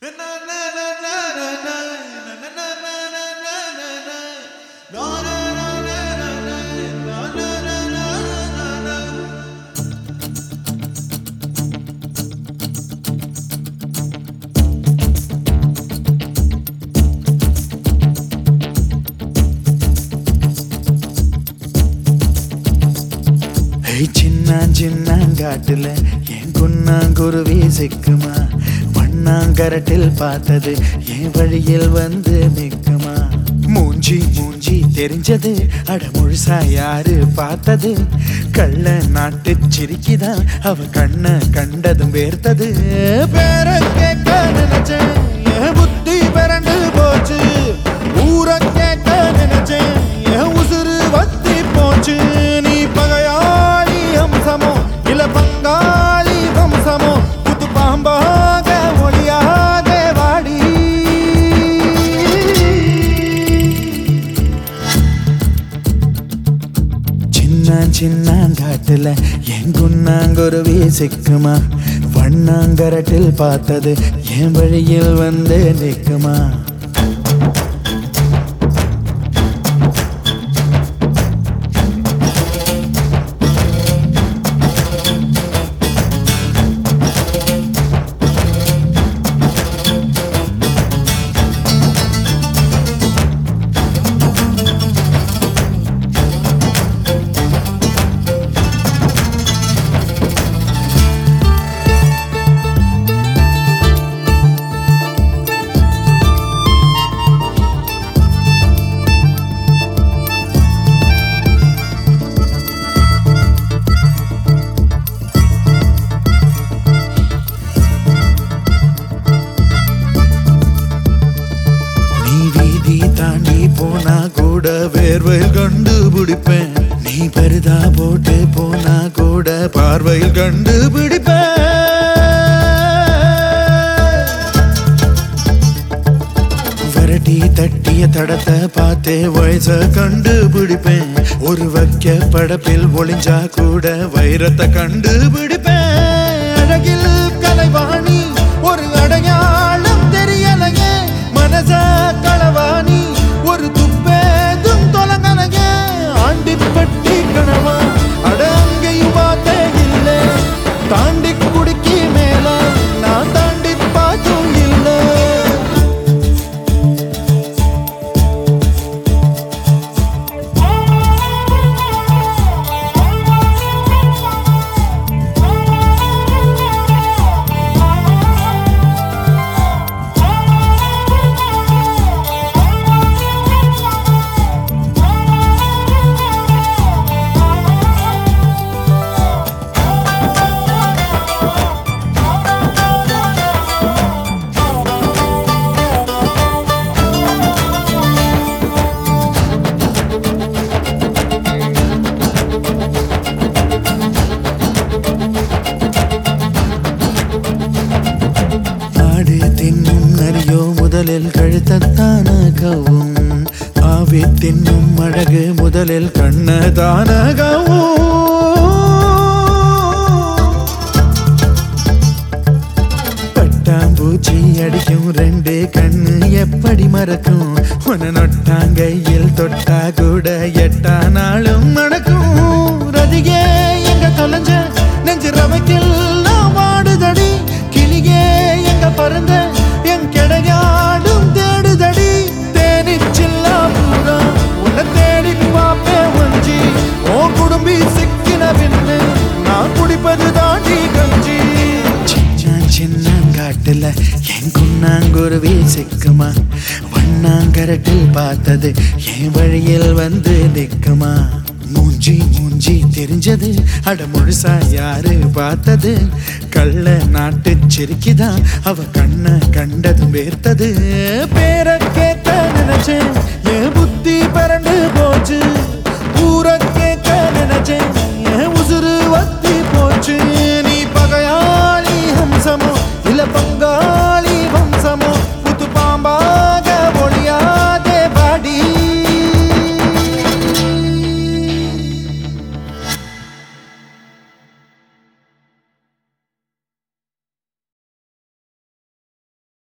சின்னாங்காட்டுல என் குன்னாங்குருவி சிக்குமா, வண்ணாங்கரட்டில் பார்த்தது என் வழியில் வந்து நிற்குமா. மூஞ்சி மூஞ்சி தெரிஞ்சது அட முழுசா யாரு பார்த்தது, கள்ள நாட்டு சிரிக்கிதான் அவ கண்ண கண்டதும் வேர்த்தது. பேர கேட்க நினைச்சேன் என் புத்தி பிறண்டு போச்சு, ஊர கேட்க நினைச்சேன் என் உசுறு வத்தி போச்சு. நீ பகையாளி அம்சமோ இல்ல பங்காளி வம்சமோ, புத்து பாம்பாக ஒளியாக வாடி. சின்னாங்காட்டுல என் குன்னாங்குருவி சிக்குமா, வண்ணாங்கரட்டில் பார்த்தது என் வழியில் வந்து நிற்குமா. தாண்டி போனா கூட வேர்வையில் கண்டுபிடிப்பேன், நீ பருதா போட்டு போனா கூட பார்வையில் கண்டுபிடிப்பேன். வரட்டி தட்டிய தடத்தை பார்த்தே வயச கண்டுபிடிப்பேன், ஒரு வைக்க படப்பில் ஒளிஞ்சா கூட வைரத்தை கண்டுபிடிப்பேன். அழகில் கலைவாணி ஒரு அடையாளம் தெரியலையே, மனச களவாணி ஒரு துப்பேதும் தொலைங்கனைய. ஆண்டிப்பட்டி கணவா அட அங்கேயும் பார்த்தே இல்லை, தாண்டி குடிக்கி மேல நான் தாண்டி பார்த்தும் இல்லை. முதலில் கழுத்தத்தான கவும், ஆவி தின்னும் அழகு முதலில் கண்ணதான கவும். பட்டாம்பூச்சி அடிக்கும் ரெண்டு கண்ணு எப்படி மறக்கும், உன நொட்டாங்கையில் தொட்டா கூட எட்டா நாளும் நடக்கும். ரதியே எங்க தொலைஞ்ச நெஞ்சு ரவைக்கில் வாடுதடி, கிளியே எங்க பறந்த என் கிடையாடும் தேடுதடி. தேனிச்சில்லா பூரா உன்னை தேடி பாப்பே வஞ்சி, ஓ குடும்பி சிக்கின பின்னு நான் குடிப்பது தாண்டி கஞ்சி. சின்னாங்காட்டுல என் குன்னாங்குருவி சிக்குமா, வண்ணாங்கரட்டில் பார்த்தது என் வழியில் வந்து நிற்குமா. மூஞ்சி மூஞ்சி தெரிஞ்சது அட முழுசா யாரு பார்த்தது, கள்ள நாட்டு சிரிக்கிதான் அவ கண்ண கண்டதும் வேர்த்தது. பேர கேட்க நினைச்சேன் என் புத்தி பறந்து போச்சு,